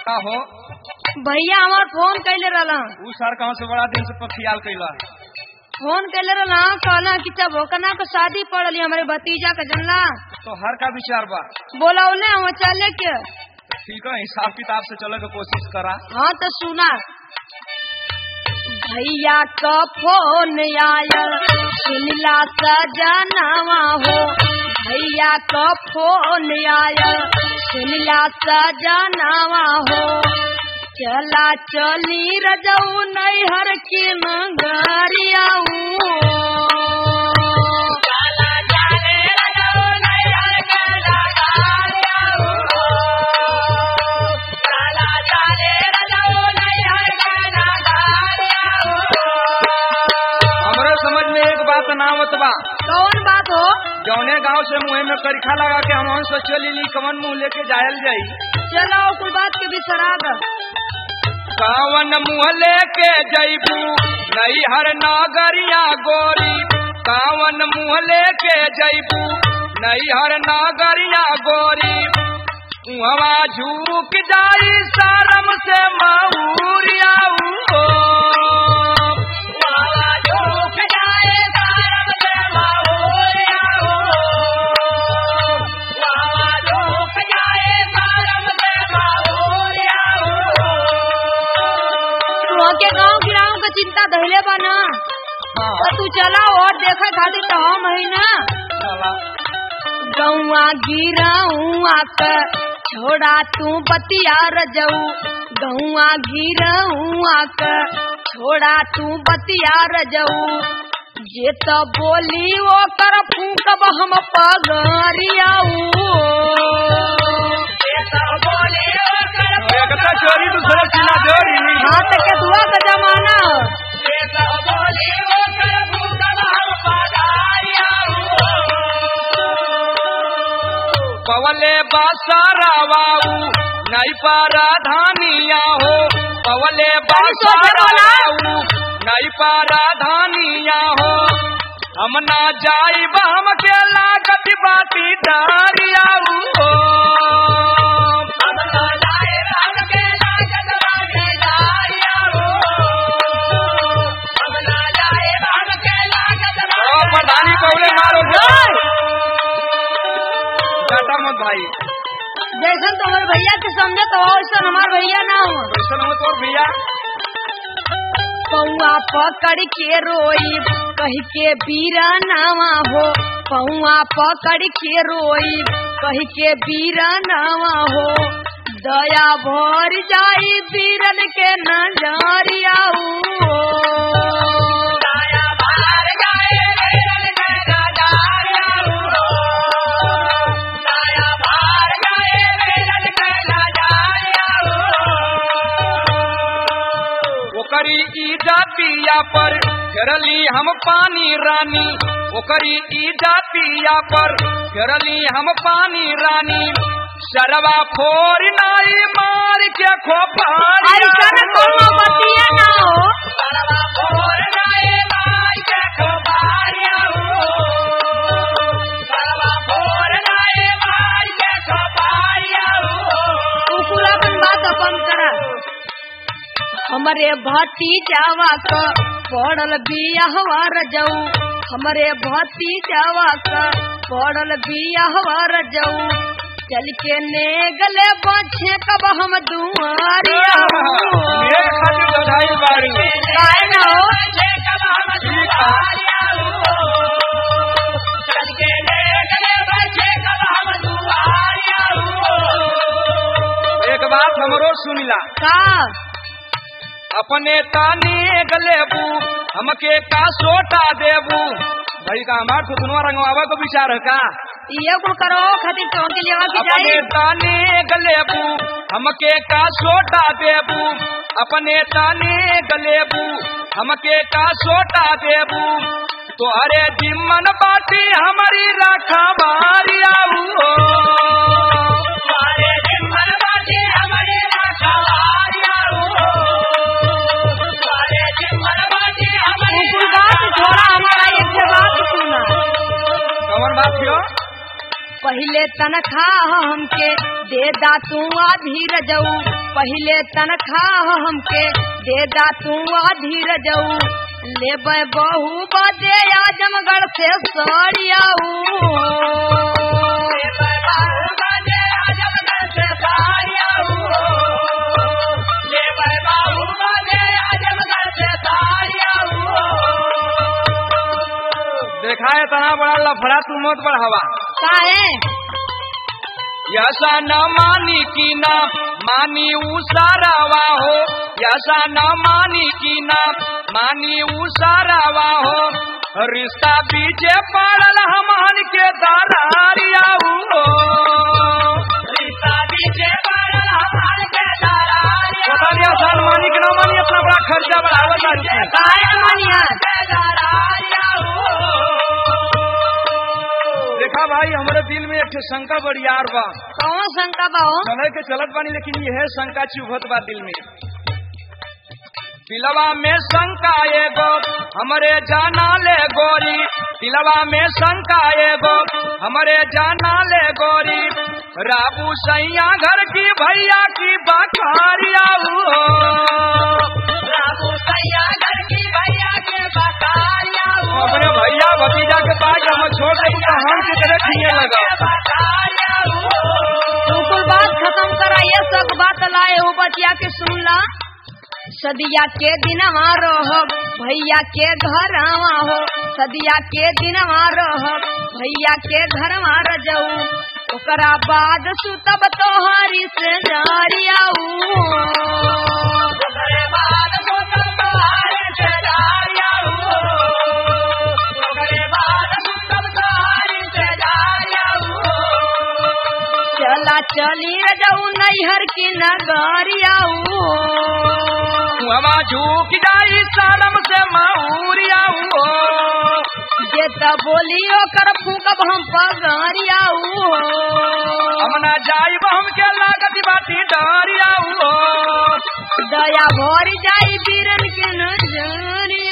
का हो भैया हमार फोन कैले रहला। उ सर कहाँ से बड़ा दिन से ख्याल कैला फोन कैले रहला कहला कि जब होकना के शादी पड़ली हमारे भतीजा का जनला तो हर का विचार बा बोलावले हम चले के। ठीक है हिसाब किताब से चले के कोशिश करा। हाँ तो सुना भैया का फोन आया सुनला सजनावा हो भैया का फोन आया सुनला सजनावा हो चला चली रजऊ नैहर की नगरिया नावत बा। कौन बात हो? जौने गांव से मुँह में करिखा लगा के हम से चली ली कवन मुँह लेके जायल जाई। चलो कुल बात के बिसरा द कवन मुँह लेके जईबू नैहर नागरिया गोरी कवन मुँह लेके जईबू नैहर नागरिया गोरी उहवा झूक जाई शरम से मऊरिया के गाँव गिराव का चिंता धैले बना। तो तू चला और देखा खातिर तो हम है ना गौआ गिराऊँ आकर छोड़ा तू बतिया रजऊ गौआ गिराऊँ आकर छोड़ा तू बतिया रजऊ जे तो बोली वो कर फूकब हम पगरिया हाथ के दुआ का जमाना पवले बासारावाऊ नहीं पारा धानिया हो पवले बासारावाऊ नहीं पारा धानिया हो हम ना जाई हम के लागत बाती डारिया हो प्रधानी पवले मारो भाई जैसन तुम्हारे भैया के समझे तो वैसा हमारे भैया ना हो वैसा हो तो भैया पौआ पकड़ के रोई कही के बीरा नावा हो पौआ पकड़ के रोई कही के बीरा नावा हो दया भर जाई बीरन के नजरिया ओकरी जातिया पर घेरली हम पानी रानी ओकरी जातिया पर घेरली हम पानी रानी शरवा फोर नाई मार के खोपारी ना हो बात अपन करा हमरे भतीजावा का पड़ल बियाहवा रजऊ हमरे भतीजावा का पड़ल बियाहवा रजऊ चल के नेगले बचे कब हम दुआरिया एक बात हमरो सुनिला का अपने तानी गलेबू हमके का सोटा देबू भाई का हमार तो दुनवा रंगवावा को विचार है का ये कुल करो खातिर तो के लेवा की अपने तानी गलेबू हमके का सोटा देबू अपने तानी गलेबू हमके का सोटा देबू तो अरे जिम्मन बाटी हमारी राखा बारिया पहले तनखा हमके दे दा तू आधी रजऊ पहले तनख्वाह हमके दे दा तू अधीर जाऊ ले बहू बदे आजमगढ़ से सड़ियाऊ देखा है तना बड़ा लफड़ा तू मत बढ़ावा काहे यसा न मानी की ना मानी उसारावा हो यसा न मानी की ना मानी उसारावा हो रिश्ता पीछे पड़ल हमान के दरारिया हो रिश्ता पीछे पड़ल हमान के दरारिया सन मानी के ना मानी अपना बड़ा खर्चा बढ़ावा काहे मानिया देखा भाई हमारे दिल में एक शंका बड़ियार बा कौन शंका बा हो चले के चलत बानी लेकिन यह शंका चुभत बा दिल में दिलवा में शंका एगो हमरे जाना ले गोरी दिलवा में शंका एगो हमरे जाना ले गोरी राबू सैया घर की भैया की बखारिया राबू सैया घर की भैया की बखारिया अपने भैया भतीजा के पास हम छोड़ दे हम की तरह खिए लगा बिल्कुल बात खत्म करा ये सब बात लाए हो बतिया के सुन ला सदिया के दिन रह भैया के घर हो सदिया के दिन रह भैया के घर रजऊ ओकरा बाद सुतब तोहरी से चला चली रजऊ नैहर की नगरियाऊ हवा झूक जाई शर्म से माऊरिया जे त बोलियो कर फूकब हम पगरियाऊ हमना जाई हम के लागत बाटी डरिया दया भर जाई बीरन के नजरिया